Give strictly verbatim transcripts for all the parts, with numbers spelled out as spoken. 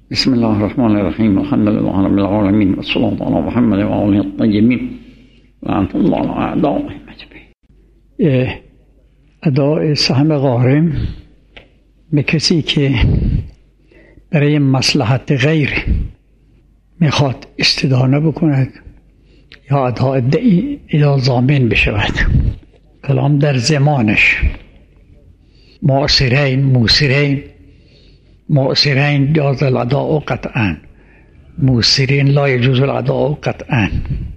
بسم الله الرحمن الرحیم. الحمد لله رب العالمین و صلی الله علی محمد و آله الطیبین و لعنة الله علی اعدائهم اجمعین. ادای سهم غارم به کسی که برای مصلحت غیر میخواد استدانه بکند یا ادا ادعی ادا ضامن بشود، کلام در زمانش معاصرین موسرین معاصرین جاز الاداء قطعا، موسرین لا يجوز الاداء قطعا.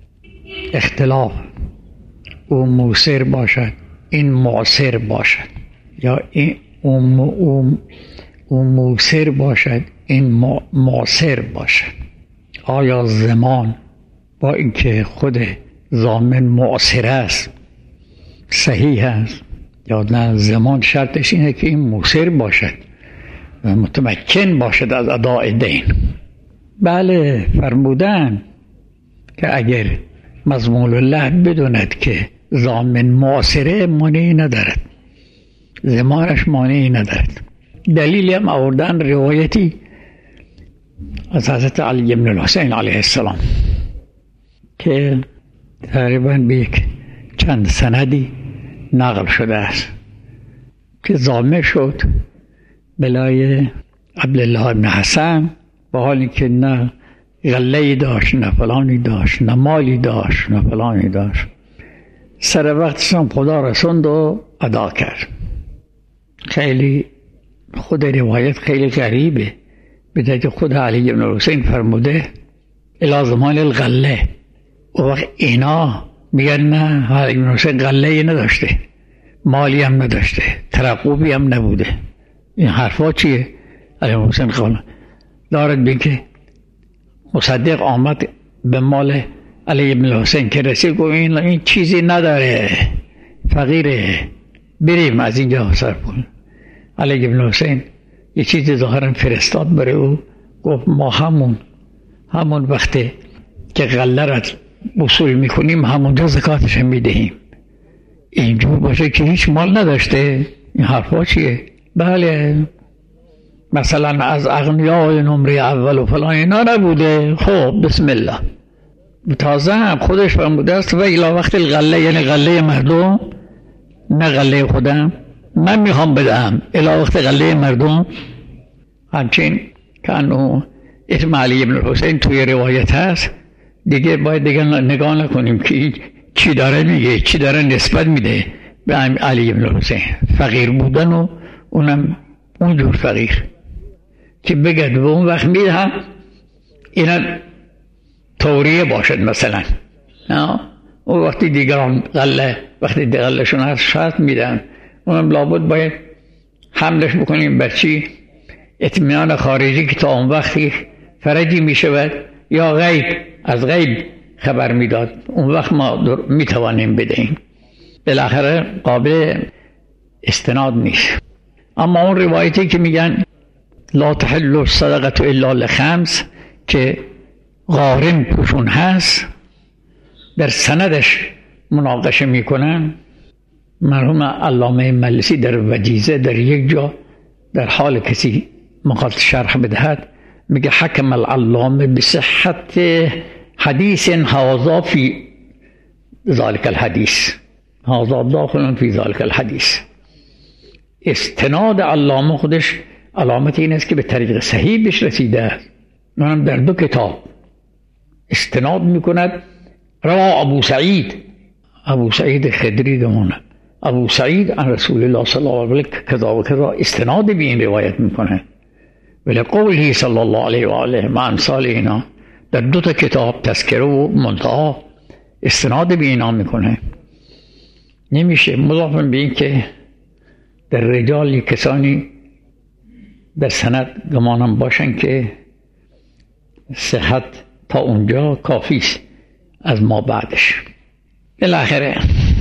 اختلاف او موسر باشد این معاصر باشد، یا این او, او, او موسر باشد این معاصر باشد. آیا زمان با اینکه خود ضامن معاصر است صحیح است یا نه؟ زمان شرطش اینه که این موسر باشد و متمکن باشد از اداء دین. بله، فرمودن که اگر مضمون الله بدوند که ضامن معاصره مانعی ندارد، زمانش مانعی ندارد. دلیلی هم آوردن روایتی از حضرت علی بن الحسین علیه السلام که تقریبا به یک چند سندی نقل شده است که ضامن شد بلای عبدالله بن حسن، با حالی که نه غله‌ای داشت نه فلانی داشت نه مالی داشت نه فلانی داشت. سر وقتش هم خدا رسوند و ادا کرد. خیلی خود روایت خیلی غریبه، به که خود علی بن الحسین فرموده الی زمان الغله. و وقت اینا میگن نه، علی بن الحسین غله‌ای نداشته، مالی هم نداشته، ترقبی هم نبوده. این حرفا چیه؟ علی بن الحسین قال دارد بین که مصدق آمد به مال علی بن الحسین که رسید گفت این, این چیزی نداره، فقیره، بریم از اینجا صرف کن. علی بن الحسین یه چیزی ظاهرا فرستاد برای او، گفت ما همون همون وقتی که غله را وصول میکنیم همونجا زکاتش میدهیم. اینجور باشه که هیچ مال نداشته، این حرفا چیه؟ بله، مثلا از اغنیای نمره اول و فلان اینا نبوده. خب بسم الله. تازه هم خودش فرموده است و الی وقت الغله، یعنی غله مردم، نه غله خودم، من میخوام بدم الی وقت غله مردم. همچین که انو اسم علی بن الحسین توی روایت هست دیگه، باید دیگه نگاه نکنیم که چی داره میگه، چی داره نسبت میده به علی بن الحسین. فقیر بودن و اونم اونجور فقیر که بگد و اون وقت میدهم اینا توریه باشد مثلا. اون وقتی دیگران غله، وقتی غلهشون هست شرط میدن، اونم لابد باید حملش بکنیم بر چی؟ اطمینان خارجی که تا اون وقتی فرجی میشود یا غیب، از غیب خبر میداد، اون وقت ما میتوانیم بدهیم. بالاخره قابل استناد نیست. اما اون روایتی که میگن لا تحل الصدقه الا لخمس که غارم کشون هست، در سندش مناقشه میکنن. مرحوم علامه مجلسی در وجیزه در یک جا در حال کسی مقال شرح بدهد میگه حکم العلامه بصحت حدیث هذا فی ذلك الحدیث، هذا داخل فی ذلك الحدیث. استناد علامه خودش علامت این است که به طریق صحیح بهش رسیده است. منم در دو کتاب استناد میکند. روا ابو سعید، ابو سعید خدری دمونه، ابو سعید عن رسول الله صلی الله علیه و آله کذا و کذا، استناد به این روایت میکنه. ولی قوله صلی الله علیه و آله و امثال اینا در دو تا کتاب تذکره و منتهی استناد به اینا میکنه. نمیشه مضاف به این که در رجال کسانی در سند گمانم باشن که صحت تا اونجا کافیست، از ما بعدش. بالاخره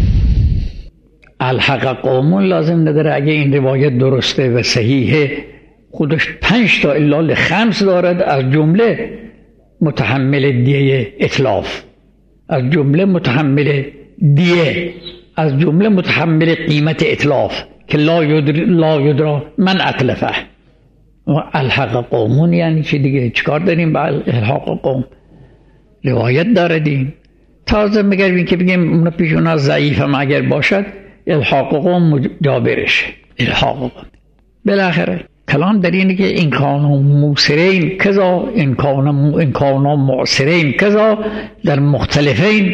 الحق قومون لازم نداره. اگه این روایت درسته و صحیحه، خودش پنج تا الا لخمس دارد، از جمله متحمل دیه اتلاف، از جمله متحمل دیه، از جمله متحمل قیمت اتلاف که لا یدرا لا یدرا من اتلفه. الحق قومون یعنی چی دیگه؟ چیکار داریم با الحاق قوم؟ روایت داره دین. تازه مگر که بگیم اون پیشونا ضعیف هم اگر باشد الحاق قوم جابرشه. الحاق قوم بالاخره کلام در اینه که این کانون موسرین کذا این کانون این کانون معسرین کذا در مختلفین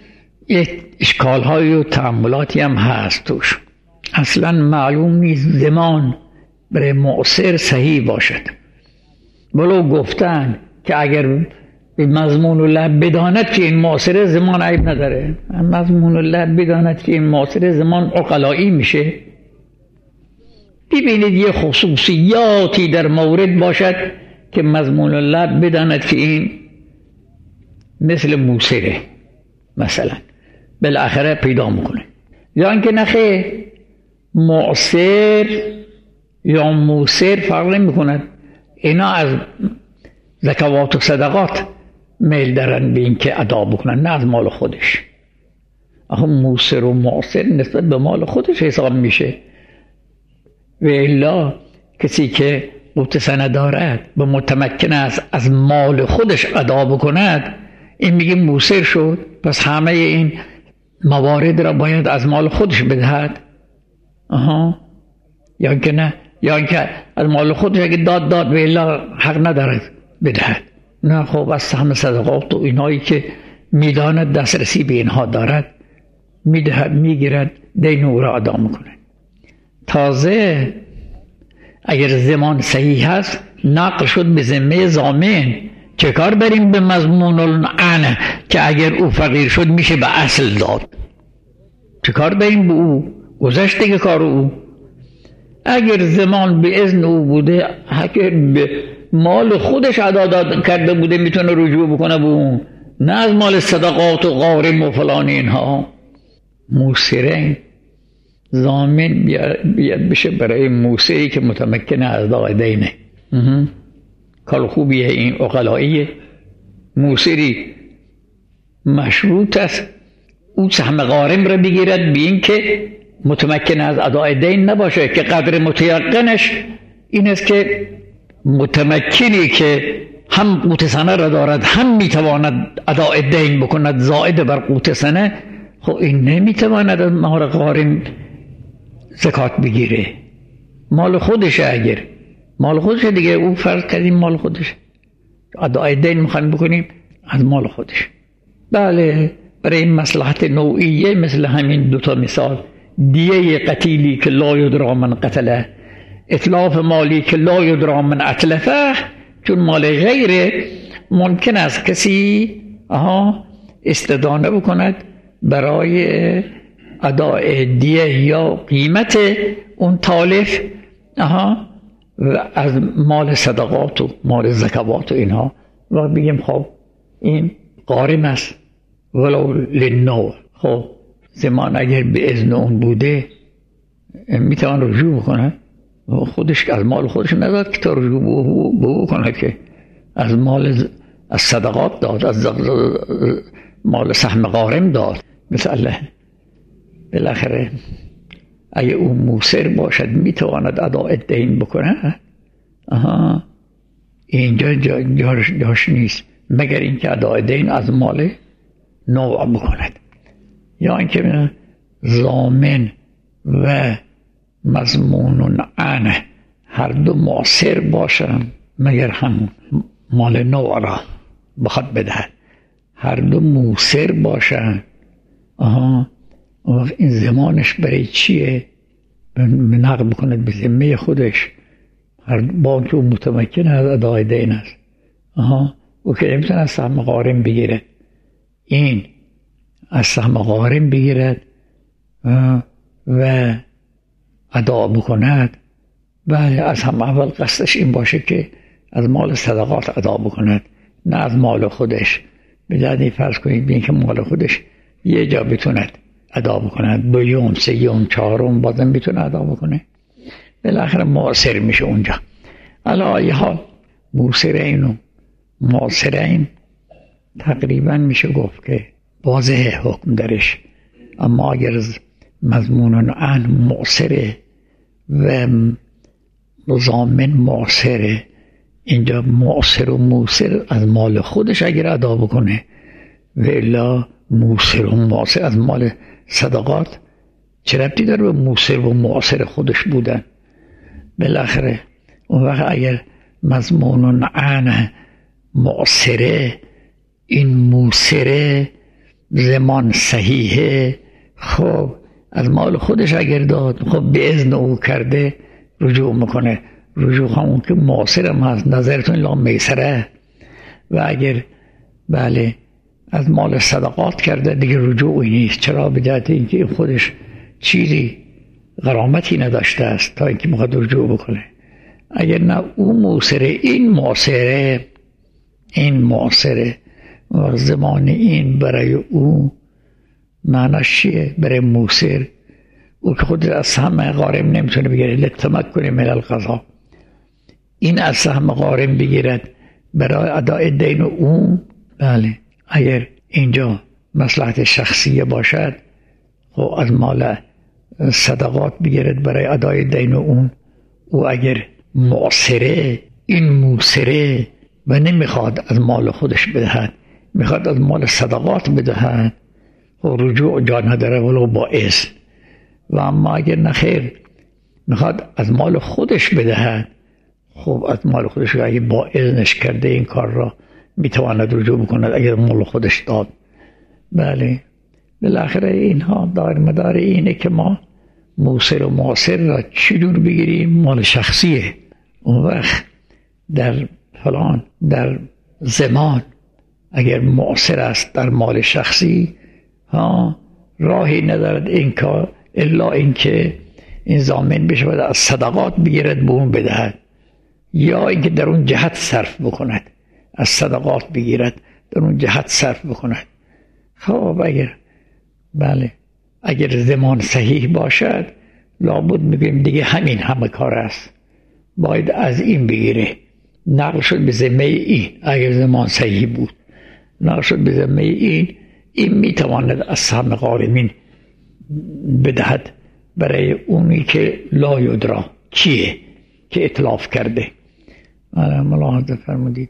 اشکال های و تعاملاتی هم هست توش. اصلا معلوم نیست زمان برای معسر صحیح باشد، ولو گفتن که اگر به مضمون الله بداند که این معسر زمان عیب نداره. مضمون الله بداند که این معسر زمان عقلایی میشه. ببینید یه خصوصیاتی در مورد باشد که مضمون الله بداند که این مثل موسره مثلا بالاخره پیدا میکنه، یا اینکه نخیر معسر یا موسر فرق نمیکند. اینا از زکوات و صدقات میل دارن به این که ادا بکنن، نه از مال خودش. آخه موسر و معسر نسبت به مال خودش حساب میشه. و الا کسی که قوت سنه دارد و متمکن است از مال خودش ادا بکند، این میگه موسر شد، پس همه این موارد را باید از مال خودش بدهد. آها، یا که نه، یا که از مال خودش اگه داد داد و الا حق ندارد بدهد. نه خب از سهم صدقات و اینایی که میداند دسترسی به اینها دارد میدهد، میگیرد، دین او را ادا میکنه. تازه اگر زمان صحیح هست نقل شد به ذمه ضامن. چه کار بریم به مضمون العنه که اگر او فقیر شد میشه به اصل داد؟ چه کار بریم به او؟ گذشت دیگه کار او. اگر زمان به اذن او بوده، اگر به مال خودش ادا داد کرده بوده میتونه رجوع بکنه به اون، نه از مال صدقات و غارم و فلان اینها. موسرین ضامن بیاد بشه برای موسری که متمکن از ادا دینه. کار خوبیه این عقلاییه. موسری مشروط است او سهم غارم را بگیرد بی این که متمکن از ادای دین نباشه، که قدر متیقنش این است که متمکنی که هم قوت سنه را دارد هم میتواند ادای دین بکند زائد بر قوت سنه. خب این نمیتواند از مال غارم زکات بگیره. مال خودشه. اگر مال خودشه دیگه او فرض کردیم مال خودشه، ادای دین میخوایم بکنیم از مال خودش. بله، برای این مصلحت نوعیه مثل همین دوتا مثال، دیه قتیلی که لا یدری من قتله، اتلاف مالی که لا یدری من اتلفه، چون مال غیره ممکن است کسی آها استدانه بکند برای ادای دیه یا قیمت اون تالف آها از مال صدقات و مال زکوات و اینها، و بگیم خب این غارم است ولو للنوع. خب زمان اگر به اذن اون بوده میتوان رجوع بکنه. خودش از مال خودش نداد که تا رجوع بکنه، که از مال از صدقات داد، از مال سهم غارم داد. مثلا بالاخره اگه اون موسر باشد میتواند ادای دین بکنه. آها، اینجا جا جاش, جاش نیست مگر اینکه ادای دین از مال نوع بکند، یا اینکه ضامن و مضمون عنه هر دو معسر باشن، مگر همون مال نوع را بخواد بدهد. هر دو موسر باشن. آها، این زمانش برای چیه؟ نقل بکند به ذمه خودش، هر بانک او متمکن از ادای دین است. آها، او که نمیتونه از سهم غارم بگیرد، این از سهم غارم بگیرد و ادا بکند. بله، از هم اول قصدش این باشه که از مال صدقات ادا بکند، نه از مال خودش. بجدی فرض کنید بین که مال خودش یه جا بتوند ادا بکند، دویون، سیون، چهارم بازم بتونه ادا بکنه، بالاخره معاصر میشه اونجا. علا ای حال موسرین و معاصرین تقریبا میشه گفت که واضح حکم درش. اما اگر مضمون عن معاصره و ضامن معسره. اینجا معسر و موسر از مال خودش اگر ادا بکنه، و الا موسر و معسر از مال صدقات چه ربطی داره به موسر و معسر خودش بودن؟ بالاخره اون وقت اگر مضمون عن معسره، این موسره زمان صحیحه، خب از مال خودش اگر داد، خب به اذن او کرده رجوع میکنه. رجوع همون که معسر هم هست، نظرتون لا میسره. و اگر بله از مال صدقات کرده دیگه رجوعی نیست. چرا؟ به جهت اینکه این خودش چیزی غرامتی نداشته است تا اینکه میخواد رجوع بکنه. اگر نه او موسره، این معسره، این معسره و زمان این برای او معناش چیه؟ برای موسر او که خود از سهم غارم نمیتونه بگیره، لتمکن من القضا، این از سهم غارم بگیرد برای ادای دین او. بله اگر اینجا مصلحت شخصیه باشد، خب از مال صدقات بگیرد برای ادای دین اون. او اگر معسره، این موسره و نمیخواد از مال خودش بدهد، میخواد از مال صدقات بدهد، خب رجوع جا نداره ولو با اذن. و اما اگر نخیر میخواد از مال خودش بدهد، خب از مال خودش اگه با اذنش کرده این کار را میتواند رجوع بکند اگر مال خودش داد. بله بالاخره اینها دار مدار اینه که ما موسر و معسر را چی دور بگیریم؟ مال شخصیه. اون وقت در فلان در زمان اگر معسر است در مال شخصی، ها راهی ندارد این کار الا اینکه این ضامن بشود از صدقات بگیرد به اون بدهد، یا اینکه در اون جهت صرف بکند، از صدقات بگیرد در اون جهت صرف بکند. خب اگر بله اگر زمان صحیح باشد، لابد میگیم دیگه همین همه کار است، باید از این بگیره. نقل شد به ذمه این، اگر زمان صحیح بود نقل شد به ذمه این، این میتواند از سهم غارمین بدهد برای اونی که لا یدرا چیه که اتلاف کرده. ملاحظه فرمودید.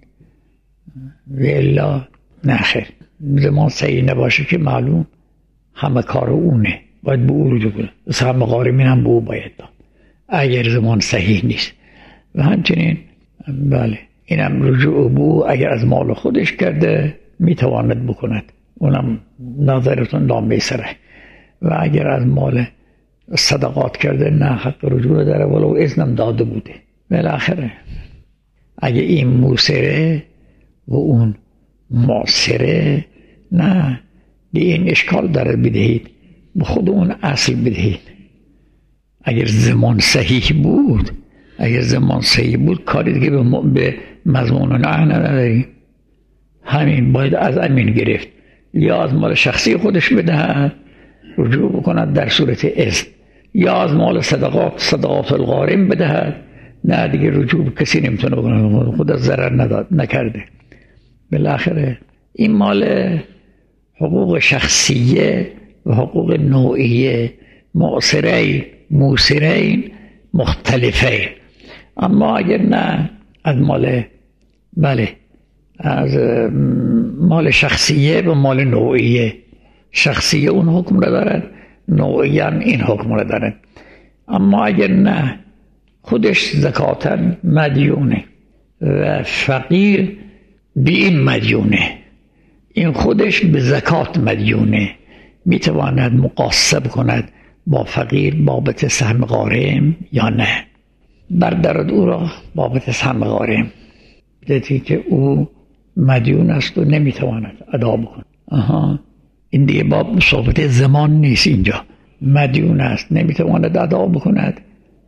و الا نخیر، زمان صحیح نباشه که معلوم همه کار اونه، باید به او رجوع کنه. سهم غارمین هم به او باید داد اگر زمان صحیح نیست. و همچنین بله اینم رجوع به او اگر از مال خودش کرده میتواند بکند، اونم نظرتون لا میسره. و اگر از مال صدقات کرده نه حق رجوع داره ولو اذنم داده بوده. بالاخره اگه این موسره و اون معسره، نه به این اشکال داره بدهید، به خود اون اصل بدهید. اگر زمان صحیح بود، اگر زمان صحیح بود کاری دیگه به مضمون نعن نداریم، همین باید از امین گرفت، یا از مال شخصی خودش بدهد رجوع بکند در صورت اذن، یا از مال صدقات صدقات الغارم بدهد، نه دیگه رجوع کسی نمیتونه بکنه، خود از ضرر نداد نکرده. بالاخره این مال حقوق شخصیه و حقوق نوعیه معسرین موسرین مختلفین. اما اگر نه از مال بله از مال شخصیه و مال نوعیه، شخصیه اون حکم را دارد، نوعیه این حکم را دارد. اما اگر نه خودش زکاتا مدیونه و فقیر به این مدیونه، این خودش به زکات مدیونه، میتواند مقاسه کند با فقیر بابت سهم غارم یا نه؟ بردارد او را بابت سهم غارم، بدهی که او مدیون است و نمیتواند ادا بکند. آها این دیگه باب صحبت زمان نیست، اینجا مدیون است نمیتواند ادا بکند،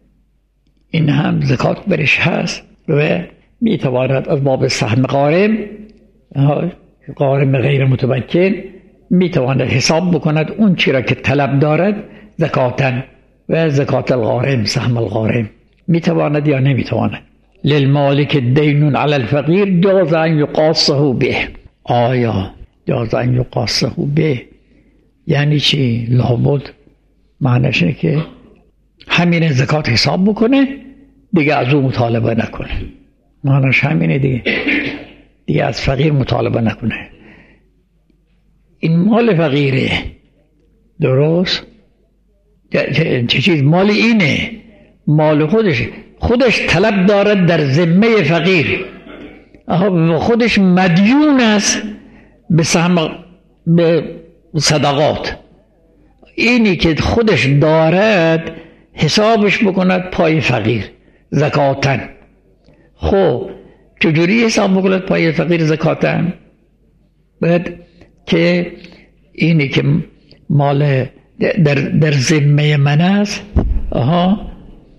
این هم زکات برش هست و میتواند از باب سهم غارم، غارم غیر متمکن، میتواند حساب بکند اون چی را که طلب دارد زکاتن و زکات الغارم سهم الغارم، میتواند یا نمیتواند. للمالک دین علی الفقیر جاز ان یقاصه به. آیا جاز ان یقاصه به یعنی چی؟ لابد معنیش اینه که همین زکات حساب بکنه دیگه از او مطالبه نکنه. معناش همینه دیگه، دیگه از فقیر مطالبه نکنه. این مال فقیره، درست؟ چه چیز مال اینه، مال خودش، خودش طلب دارد در ذمه فقیر، آها خودش مدیون است به سهم به صدقات. اینی که خودش دارد حسابش بکند پای فقیر زکاتن. خب چجوری حساب بکند پای فقیر زکاتن؟ باید که اینی که مال در, در ذمه من است، آها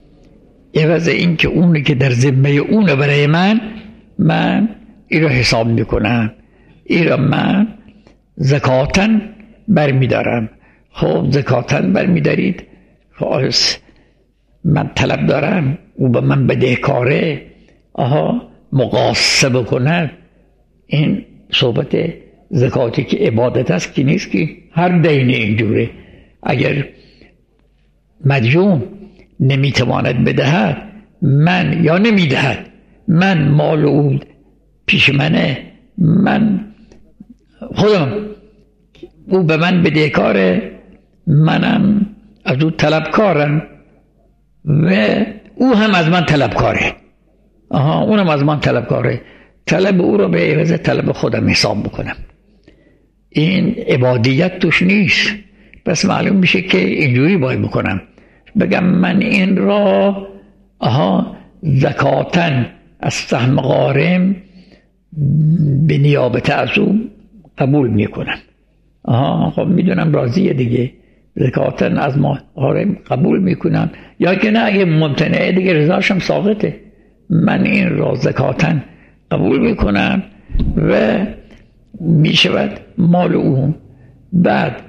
عوض این که اونی که در ذمه اونه برای من، من این رو حساب میکنم، این رو من زکاتن برمیدارم. خب زکاتن برمیدارید، خب من طلب دارم او به من بدهکاره، آها مقاصه بکنم. این صحبت زکاتی که عبادت است که نیست، که هر دین اینجوره. اگر مدیون نمیتواند بدهد من یا نمیدهد، من مال او پیش منه، من خودم او به من بدهکاره، منم از او طلبکارم و او هم از من طلبکاره. آها اونم از من طلبکاره، طلب او رو به عوض طلب خودم حساب بکنم. این عبادیت توش نیست. پس معلوم میشه که اینجوری باید بکنم، بگم من این را آها زکاتن از سهم غارم به نیابت از او قبول میکنم. آها خب میدونم راضیه دیگه، زکاتن از ما غارم قبول میکنم، یا که نه اگه ممتنعه دیگه رضاشم ساقطه. من این را زکاتن قبول میکنم و میشود مال او. بعد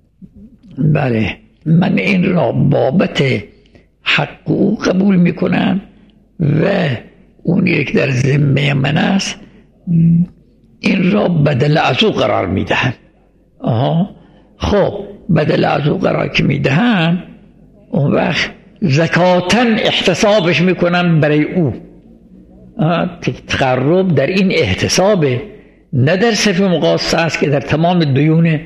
بله من این را بابت حق او قبول میکنم و اون یک در ذمه من است، این را بدل از او قرار میدهم. آها خب بدل از او قرار که میدهم، اون وقت زکاتن احتسابش میکنم برای او. تقرب در این احتسابه، نه در صف مقاصه است که در تمام دیون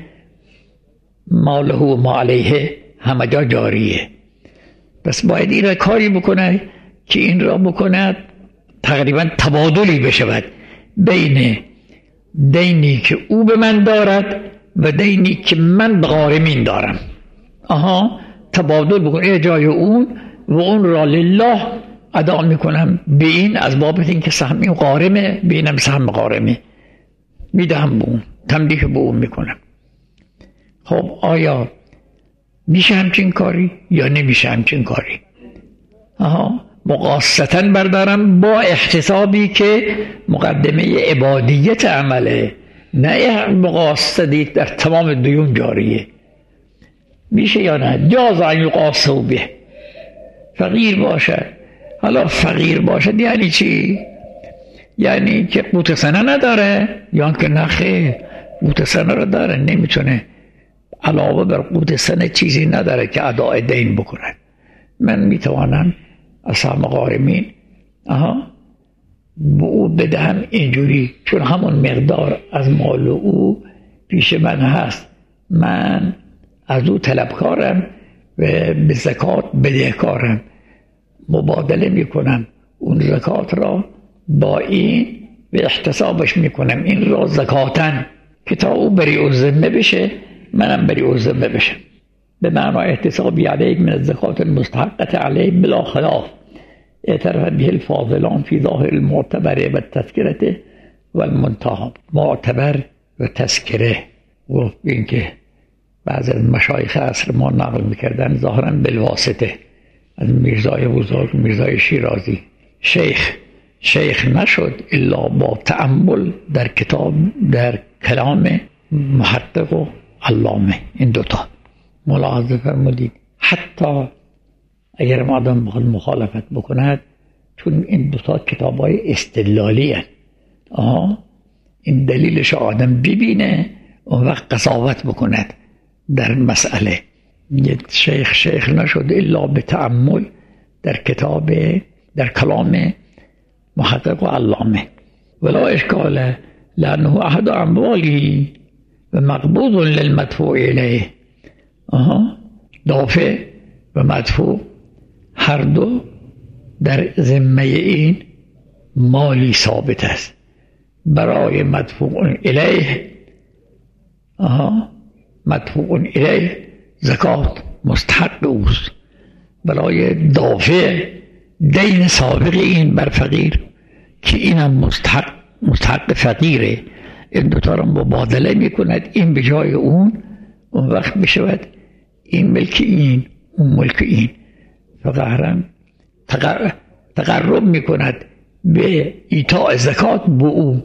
ماله و ما علیه همه جا جاریه. پس باید این را کاری بکنه که این را بکند تقریبا تبادلی بشود بین دینی که او به من دارد و دینی که من به غارمین دارم. آها تبادل بکنه، جای اون و اون را لله ادا میکنم به این، از بابت این که سهم این غارمه بینم سهم غارمه میدهم به اون، تملیک به اون میکنم. خب آیا میشه همچین کاری یا نمیشه همچین کاری؟ آها مقاصتن بردارم با احتسابی که مقدمه عبادیت عمله، نه مقاصدی در تمام دیون جاریه. میشه یا نه؟ جاز ان یقاسوا به. فقیر باشد، حالا فقیر باشد یعنی چی؟ یعنی که قوت سنه نداره یا که نخیر قوت سنه رو داره، نمیتونه علاوه بر قوت سنه چیزی نداره که اداء دین بکنه. من میتوانم از سهم غارمین آها به او بدهم اینجوری، چون همون مقدار از مال او پیش من هست، من از او طلبکارم و به زکات بدهکارم، مبادله میکنم اون زکات را با این و احتسابش میکنم این را زکاتن، که تا او بری او ذمه بشه منم بری او ذمه بشه. به معنی احتسابی علیه من الزکات المستحقه علیه بلا خلاف اعترف به الفاضلان فی ظاهر المعتبر و تذکرته و المنتهى. معتبر و تذکره و این که بعض از مشایخ عصر ما نقل میکردن ظاهرا بالواسطه از میرزای بزرگ میرزای شیرازی. شیخ شیخ نشد الا با تأمل در کتاب در کلام محقق و علامه. این دوتا ملاحظه فرمودید. حتی اگر آدم بخواد مخالفت بکند، چون این دوتا کتابای استدلالی هست، آها این دلیلش آدم ببینه اون وقت قضاوت بکند در مسئله. شیخ شیخ نشد الا به تأمل در کتاب در کلام محقق و علامه. ولا اشکال لانه احد امواله و مقبوض للمدفوع الیه. آها، دافع و مدفوع هر دو در ذمه این مالی ثابت است. برای مدفوع الیه آها مدفوع الیه زکات مستحق اوست. برای دافع دین سابق این بر فقیر که اینم مستحق مستحق فقیره، این دوتا رو مبادله میکند، این به جای اون، اون وقت بشود این ملک این اون ملک این. فقیرم تقرب میکند به ایتاء زکات به او،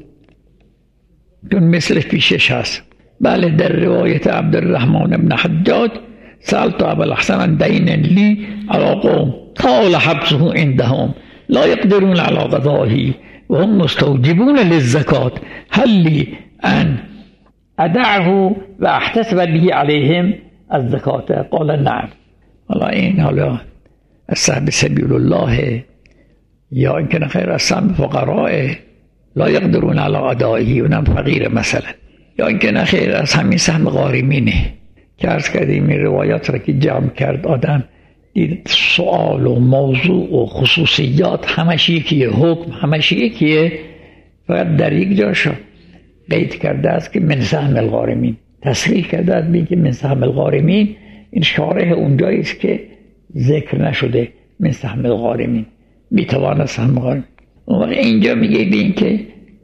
چون مثل پیشش هست. بله، در روایت عبدالرحمن بن حجاج سألت ابا الحسن عن دین لی علی قوم طال حبسه عندهم لا يقدرون على قضائه وهم مستوجبون للزكاة هل لي أن أدعه وأحتسب به عليهم الزكاة؟ قال نعم. والله این حالا الصحب سبیل الله یا این که خیر الصحب فقراء لا يقدرون على أدائه، اونم فقیر مثلا، یا این که خیر از همین سهم غارمینه که عرض کردیم این روایات را که جمع کرد آدم دید سوال و موضوع و خصوصیات همش یکیه، حکم همش یکیه، فقط در یک جاش قید کرده است که من سهم الغارمین، تصریح کرده است بین که من سهم الغارمین، این شارح اونجایی است که ذکر نشده من سهم الغارمین، میتواند سهم غارمین. اون وقت اینجا میگه بین که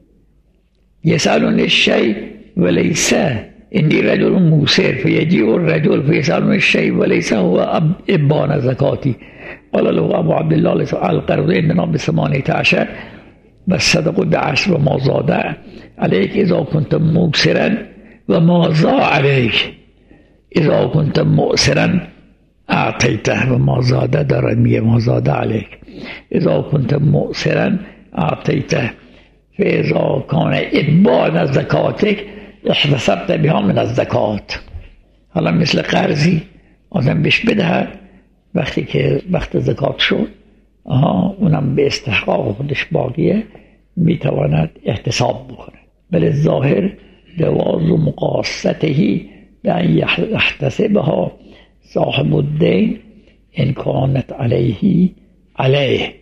یسالون الشیء ولیس انی رجل موسر فیجیء الرجل فیسالون الشیء ولیس هو ابان زکاتی قال له ابو عبد الله القرض عندنا بثمانیة عشر والصدق بعشر وما زاد عليك اذا كنت موسرا وما زاد عليك اذا كنت مؤسرا اعطيته وما زاد دارد میگه ما زاد عليك اذا كنت مؤسرا اعطيته فاذا كان ابان زکاتك احتسبت بها من الزکات. حالا مثل قرضی آدم بهش بده، وقتی که وقت زکات شد آها اونم به استحقاق خودش باقیه، میتواند احتساب بکنه. بل الظاهر جواز مقاصته بأن يحتسبها صاحب الدين إن كانت عليه عليه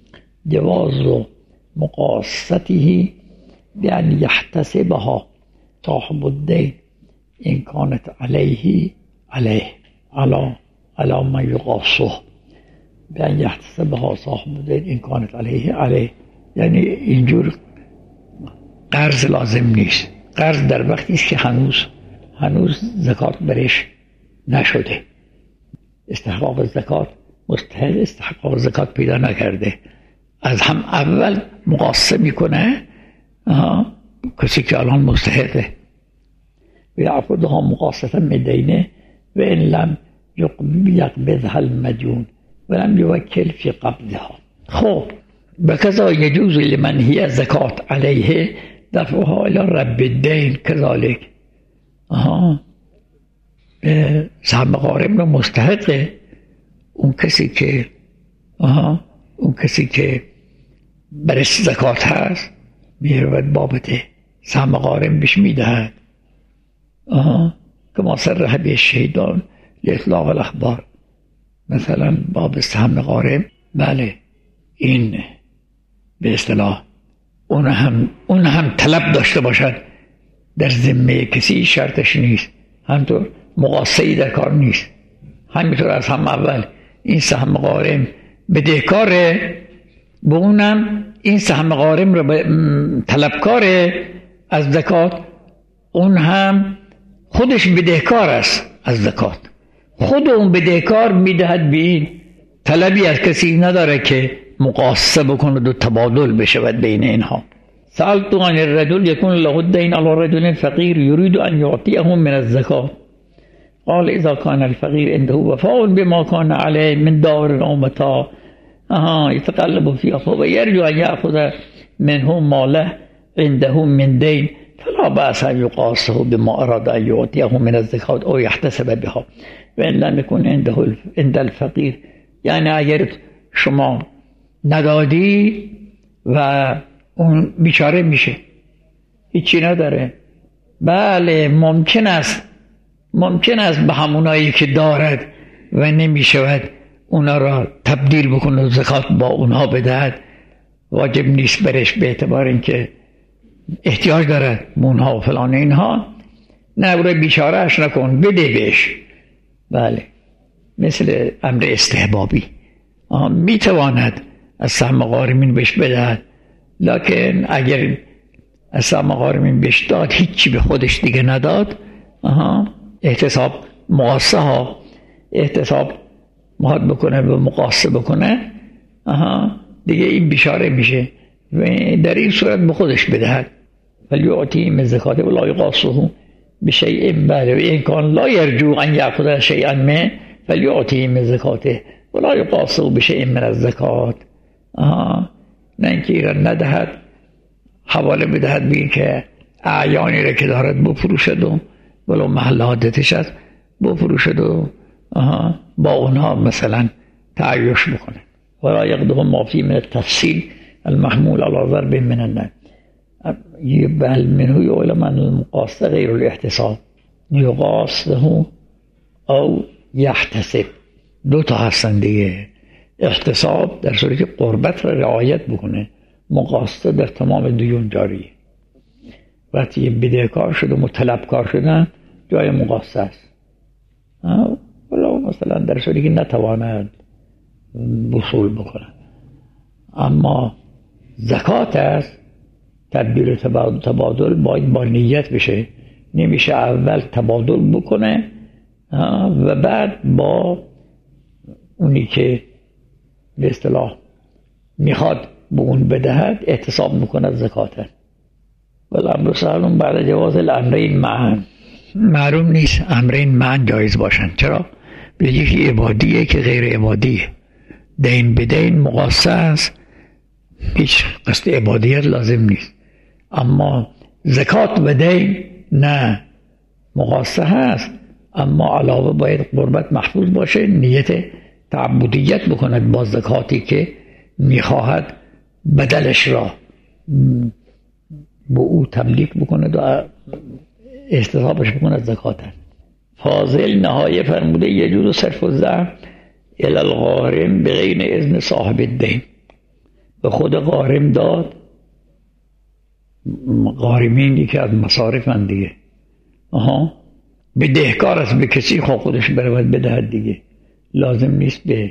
جواز مقاصته بأن يحتسبها صاحب الدين إن كانت عليه عليه على على ما يقاصه بأن يحتسبها صاحب الدين إن كانت عليه عليه. یعنی اینجور قرض لازم نیست. قرض در وقتی است که هنوز هنوز زکات برش نشده، استحقاق زکات مستحق استحقاق زکات پیدا نکرده، از هم اول مقاصه میکنه کسی که الان مستحقه و یعقدها مقاصة من دینه و ان لم یقبضها المدیون و لم یوکل فی قبضها. خب بكذا يجوز لمن هي زكاة عليه دفعها الى رب الدين كذلك. آها سهم غارم رو مستحقه اون کسی که آها اون کسی که برش زکات هست میرود بابت سهم غارم بهش میدهد. آها که ما صرح به شهیدان لاطلاق الاخبار، مثلا باب سهم غارم، بله این به اصطلاح اون هم اون هم طلب داشته باشد در ذمه کسی شرطش نیست، همطور مقاصه‌ای در کار نیست. همینطور از هم اول این سهم غارم بدهکاره، به اونم این سهم غارم رو طلبکاره از زکات، اون هم خودش بدهکار است از زکات، خود اون بدهکار میدهد به این، طلبی از کسی نداره که مقاصه بکند و تبادل بشود بین اینها. سألت عن الرجل يكون له الدين على رجل فقير يريد أن يعطيه من الزكاة قال إذا كان الفقير عنده وفاء بما كان عليه من دار أو متاع آها يتقلب فيها فيرجو أن يأخذ منه ماله عنده من دين فلا بأس أن يقاصه بما أراد أن يعطيه من الزكاة أو يحتسب بها وإن لم يكن عنده عند الفقير. یعنی اگر شما ندادی و اون بیچاره میشه، هیچی نداره. بله ممکن است ممکن است به همونایی که دارد و نمیشود اونا را تبدیل بکنه و زکات با اونها بدهد، واجب نیست برش به اعتبار اینکه احتیاج دارد اونها و فلان اینها. نه برای بیچارهش نکن، بده بهش. بله مثل امر استحبابی میتواند از سهم غارمین بهش بدهد، لکن اگر از سهم غارمین بهش داد هیچی به خودش دیگه نداد، آها احتساب مقاصه ها احتساب مهاد بکنه و مقاصه بکنه، آها دیگه این بیچاره میشه و در این صورت به خودش بدهد. ولی اعطی من زکاته و لا یقاصه بشیء بعد و این کان لا یرجو ان یاخذ شیئا من فلیعطی من زکاته و لا یقاصه بشیء من الزکات. آها نه اینکه ایران ندهد، حواله بدهد به این که اعیانی را که دارد بفروشد و ولو محل عادتش است بفروشد و با اونها مثلا تعیش بکنه. ولا یقدم ما فی من التفصیل المحمول علی ضرب من النار. بل منه یعلم ان المقاصد غیر الاحتساب یقاصده او یحتسب. دو تا هستن دیگه، احتساب در صورتی که قربت را رعایت بکنه، مقاصد در تمام دیون جاری. وقتی بدهکار شده و طلبکار شدن جای مقاصد است. ولی مثلا در صورتی که نتواند وصول بکنه. اما زکات است، تدبیر تبادل باید با نیت بشه، نمیشه اول تبادل بکنه و بعد با اونی که به اصطلاح میخواد به اون بدهد احتساب میکنه زکاته. ولی امر سهل بعد جواز الامرین معا. معلوم نیست امرین معا جایز باشن. چرا؟ به یکی عبادیه که غیر عبادیه. دین بدین مقاصه است، هیچ قصد عبادیت لازم نیست. اما زکات و دین نه، مقاصه هست اما علاوه باید قربت محفوظ باشه، نیت تعبدیت بکند با زکاتی که میخواهد بدلش را به او تملیک بکند و احتسابش بکند زکات. فاضل نهایه فرموده یجوز صرف الزعم الی الغارم بغیر اذن صاحب الدین. به خود غارم داد، غارمینی که از مصارف هم دیگه، آها به دهکار است، به کسی خواه خودش برود بدهد دیگه، لازم نیست به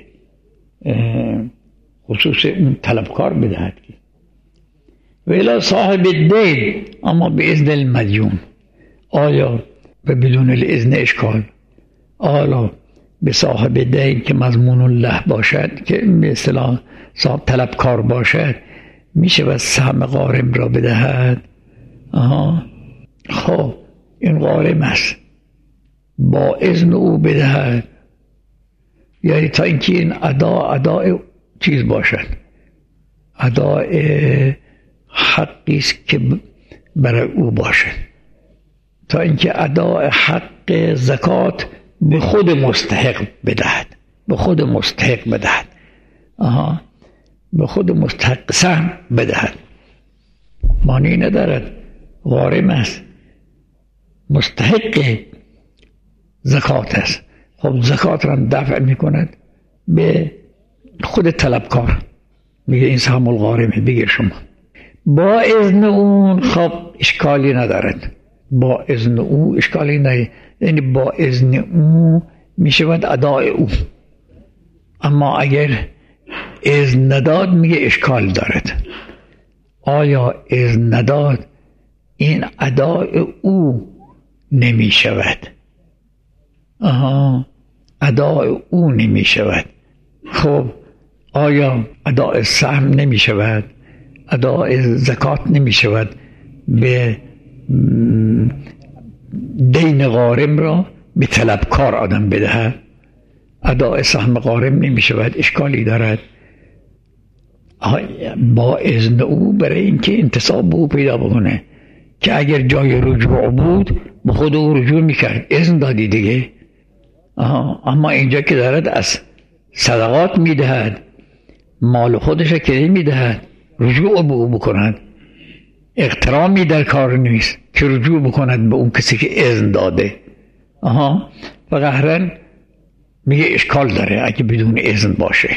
خصوص اون طلبکار بدهد. و الی صاحب الدین اما به اذن المدیون. آیا و بدون الاذن اشکال؟ آیا به صاحب دین که مضمون الله باشد، که به اصطلاح صاحب طلبکار باشد، میشه و سهم غارم را بدهد؟ آها خب این غارم است، با اذن او بدهد، یعنی تا اینکه این ادا ادا چیز باشد، ادا حقی است که برای او باشد، تا اینکه ادا حق زکات به خود مستحق بدهد، به خود مستحق بدهد، آها به خود مستحق سهم بدهد. معنی ندارد، غارم است، مستحق زکات است. خب زکات را دفع می کند به خود طلبکار، میگه این سهم الغارمه بگیر شما، با اذن اون. خب اشکالی ندارد، با اذن او اشکالی ندارد، یعنی با اذن او میشود ادای او. اما اگر اذن نداد میگه اشکال دارد. آیا اذن نداد این ادای او نمیشود؟ آها ادای او نمیشود. خب آیا ادای سهم نمیشود؟ ادای زکات نمیشود به دین غارم را به طلبکار آدم بدهد؟ ادای سهم غارم نمیشود، اشکالی دارد. با اذن او برای اینکه انتصاب به او پیدا بکنه، که اگر جای رجوع بود به خود او رجوع میکرد، اذن دادی دیگه. آها. اما اینجا که دارد از صدقات میدهد مال خودش که نمیدهد رجوع به او بکند. احترامی در کار نیست که رجوع بکند به اون کسی که اذن داده. آها و قهرن میگه اشکال داره اگه بدون اذن باشه.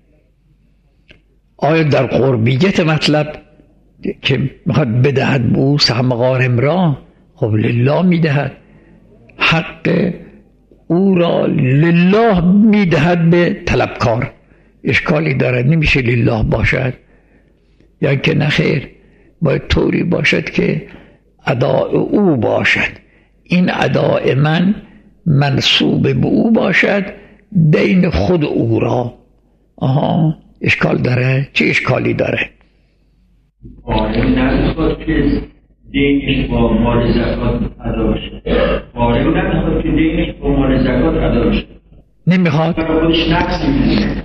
آیا در قربیت مطلب که میخواد بدهد به او سهم غارم را، خب لله میدهد، حق او را لله میدهد به طلبکار. اشکالی دارد نمیشه لله باشد؟ یا که نخیر باید طوری باشد که اداء او باشد. این اداء من منصوب به او باشد، دین خود او را. آها اشکال داره؟ چه اشکالی داره؟ قارن نمیخواد که دینش با مال زکات ادا بشه. قارن نمیخواد که دینش با مال زکات ادا بشه. نمیخواد؟ خودش نقص میکنه.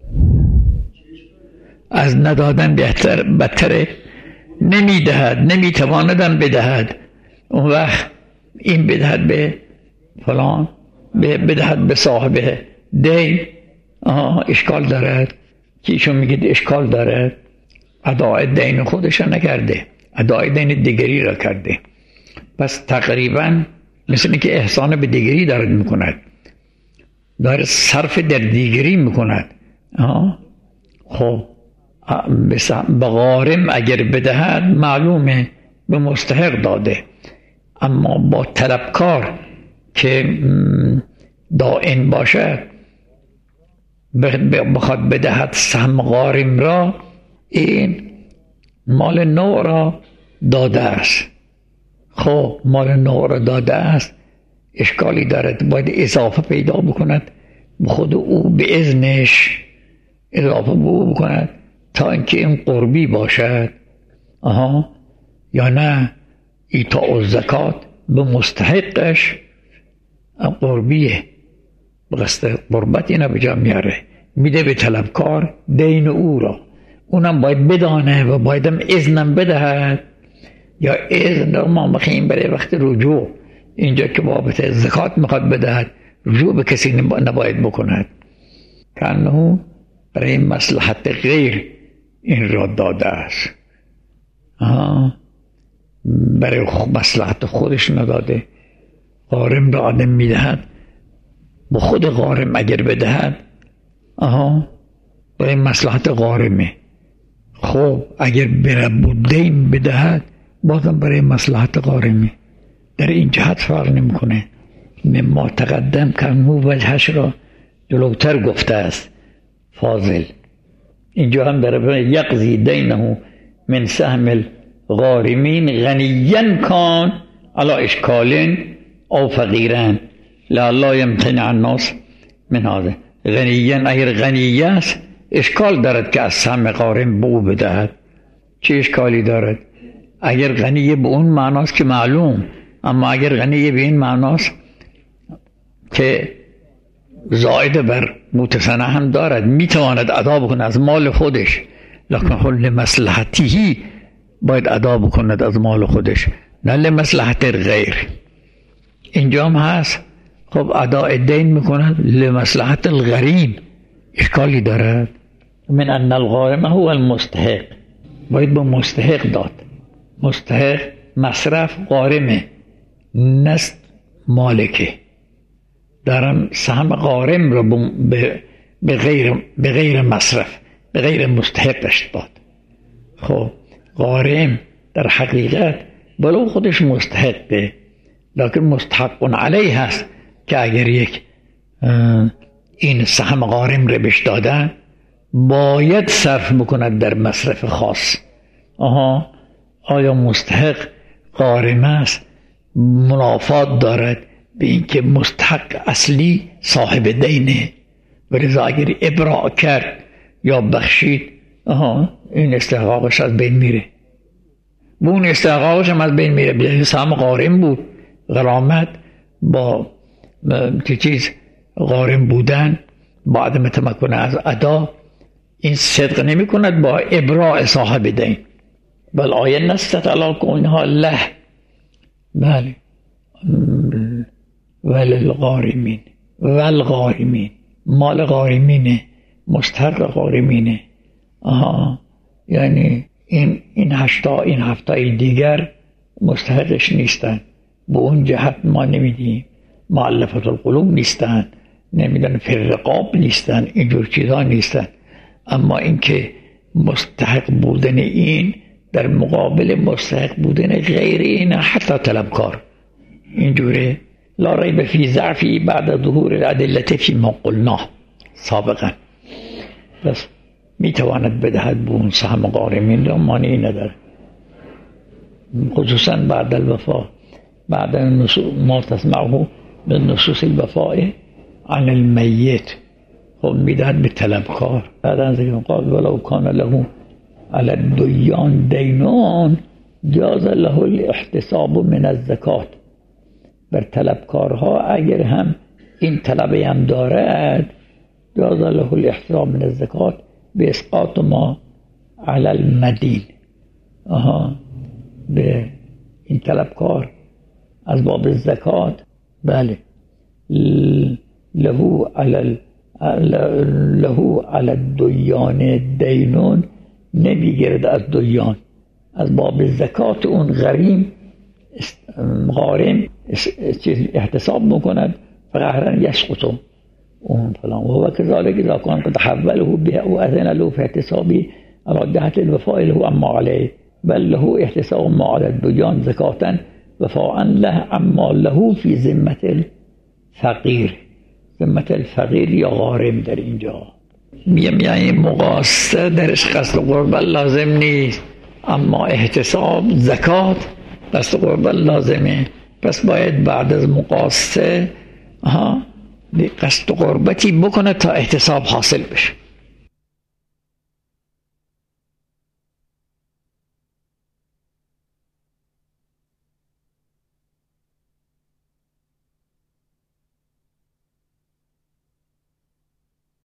از ندادن بهتر بدتره. نمیدهد، نمیتواندم بدهد. اون وقت این بدهد به فلان، بدهد به صاحب دین. آها اشکال دارد. کیشون میگه اشکال دارد؟ اداء دین خودش نکرده، اداء دین دیگری را کرده. پس تقریبا مثل که احسان به دیگری دارد میکند، دارد صرف در دیگری میکند. آه. خب به غارم اگر بدهد معلومه به مستحق داده، اما با طلبکار که دائن باشد بخواد بدهد سهم غارم را، این مال نوع را داده است. خب مال نوع را داده است، اشکالی دارد، باید اضافه پیدا بکند به خود او، به اذنش اضافه او بکند تا اینکه این قربی باشد. آها یا نه ایتاء الزکات به مستحقش قربیه، به قصد قربت اینا به جا میاره، میده به طلبکار دین او را. اونم باید بدانه و بایدم اذنم بدهد، یا اذن ما مخیم برای وقت رجوع. اینجا که بابت زکات میخواد بدهد، رجوع به کسی نباید بکند، کانه برای مصلحت غیر این را داده است. آه. برای مصلحت خودش نداده. غارم را آدم میدهد، به خود غارم اگر بدهد آها برای مصلحت غارمه. خب اگر برب الدین بدهد بازم برای مصلحت غارمه. در این جهت فرق نمیکنه. مما تقدم کنمو وجهش را جلوتر گفته است فاضل. اینجا هم در یقضی دینه من سهم الغارمین غنیاً کان علی اشکالین او فقیران لعلا یمتنع الناس من هذا. غنیاً اگر غنی است اشکال دارد که از سهم غارم به او بدهد. چه اشکالی دارد؟ اگر غنی به اون معناست که معلوم، اما اگر غنی به این معناست که زائد بر متسنه هم دارد، میتواند ادا بکند از مال خودش، لکن حل مصلحتی باید ادا بکند از مال خودش، نه لمصلحت غیر. اینجا هم هست. خب اداء دین میکند لمصلحت الغریم، اشکالی دارد؟ من ان الغارم هو المستحق، باید به مستحق داد. مستحق مصرف غارمه، نست مالکه. دارم سهم غارم را به غیر به غیر مصرف به غیر مستحقش داد. خب غارم در حقیقت بلو خودش مستحقه، لکن مستحق علیه هست که اگر یک این سهم غارم را بهش دادن باید صرف بکند در مصرف خاص. آها آیا مستحق غارم است منافات دارد به اینکه مستحق اصلی صاحب دینه، ولذا اگر ابراء کرد یا بخشید آها این استحقاقش از بین میره، و اون استحقاقش هم از بین میره. به سهم غارم بود، غرامت با که چیز غارم بودن با عدم تمکن از ادا، این صدق نمی کند با ابراء صاحب دین. بل آیه نستت علا کنها له بله وللغارمین والغارمین، مال غارمینه، مستحق غارمینه، آها یعنی این این هشتا این هفتای دیگر مستحقش نیستن، به اون جهت ما نمیدیم. مؤلفة القلوب نیستن، نمیدن فی الرقاب نیستن، اینجور چیزا نیستن. اما اینکه مستحق بودن این در مقابل مستحق بودن غیر این، حتی طلبکار اینجوره. لا ریب فی ضعفی بعد ظهور الادله فیما قلناه سابقا. بس میتواند بدهد به اون سهم غارمین را مانعی نداره، خصوصا بعد الوفاء، بعد ما تسمعه من نصوص الوفاء عن المیت. خب میدهد به طلبکار. بعد از اینکه قال ولو کان له علی الدیان دینون جاز له الاحتساب من الزکات. بر طلبکارها اگر هم این طلبی هم دارد، جاز له الاحتساب من الزکات به اسقاط ما علی المدین. آها به این طلبکار از باب زکات، بله، له علی له علی الدیان دینون نمیگرد از دیان، از باب زکات اون غریم غارم احتساب میکند فقهرا یسقطو اون فلان. و كذلك اذا كان قد حوله به او اذن له في احتسابه على جهة الوفاء له اما عليه بل له احتساب ما على الديان زكاة وفاء له اما له في ذمة الفقیر. ذمة الفقیر یا غارم در اینجا میم، یعنی مقاصه درش قصد قربت لازم نیست، اما احتساب زکات قصد قربت لازمه. پس باید بعد از مقاصه ها قصد قربتی بکنه تا احتساب حاصل بشه.